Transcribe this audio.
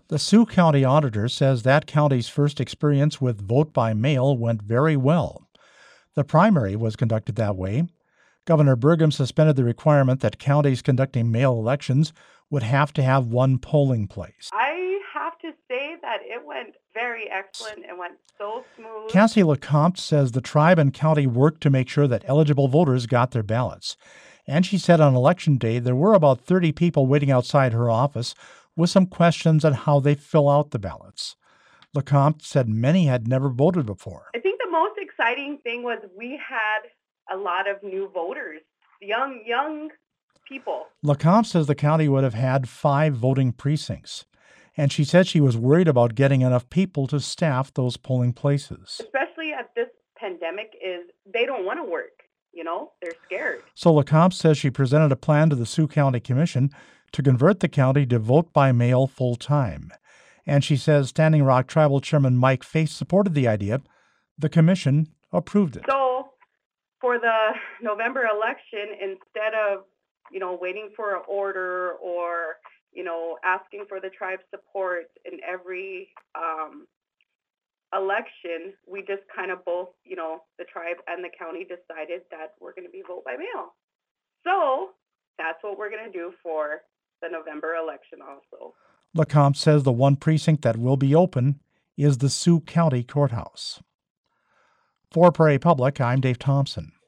The Sioux County auditor says that county's first experience with vote by mail went very well. The primary was conducted that way. Governor Burgum suspended the requirement that counties conducting mail elections would have to have one polling place. I have to say that it went very excellent. It went so smooth. Cassie LeCompte says the tribe and county worked to make sure that eligible voters got their ballots. And she said on Election Day there were about 30 people waiting outside her office with some questions on how they fill out the ballots. LeCompte said many had never voted before. I think the most exciting thing was we had a lot of new voters, young people. LeCompte says the county would have had 5 voting precincts, and she said she was worried about getting enough people to staff those polling places. Especially at this pandemic, they don't want to work, they're scared. So LeCompte says she presented a plan to the Sioux County Commission to convert the county to vote by mail full time. And she says Standing Rock Tribal Chairman Mike Face supported the idea. The commission approved it. So for the November election, instead of waiting for an order or, asking for the tribe's support in every election, we just kind of both, the tribe and the county decided that we're going to be vote by mail. So that's what we're going to do for the November election also. LeCompte says the one precinct that will be open is the Sioux County Courthouse. For Prairie Public, I'm Dave Thompson.